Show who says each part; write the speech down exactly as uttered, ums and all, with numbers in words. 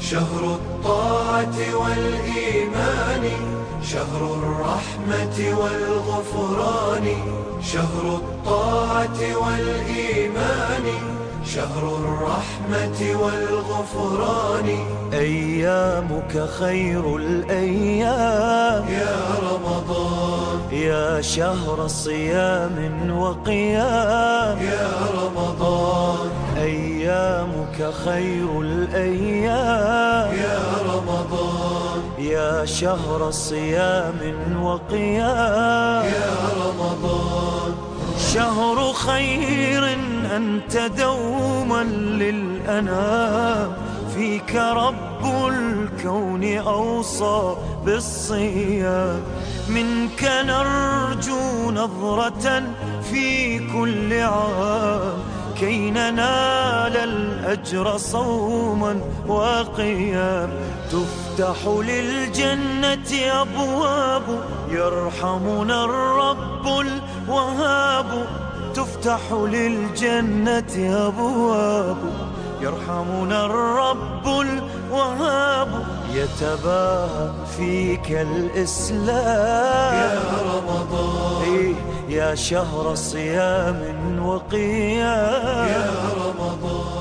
Speaker 1: شهر الطاعة والإيمان، شهر الرحمة والغفران. شهر الطاعة والإيمان، شهر الرحمة والغفران.
Speaker 2: أيامك خير الأيام
Speaker 1: يا رمضان،
Speaker 2: يا شهر صيام وقيام.
Speaker 1: يا رمضان،
Speaker 2: أيامك خير الأيام
Speaker 1: يا رمضان،
Speaker 2: يا شهر صيام وقيام.
Speaker 1: يا رمضان،
Speaker 2: شهر خير أنت دوما للأنام، فيك رب الكون أوصى بالصيام. منك نرجو نظرة في كل عام، كي ننال الأجر صوما وقيام. تفتح للجنة أبواب، يرحمنا الرب الوهاب. تفتح للجنة أبواب، يرحمنا الرب الوهاب. يتباهى فيك الإسلام
Speaker 1: يا رمضان،
Speaker 2: إيه يا شهر صيام وقيام.
Speaker 1: يا رمضان.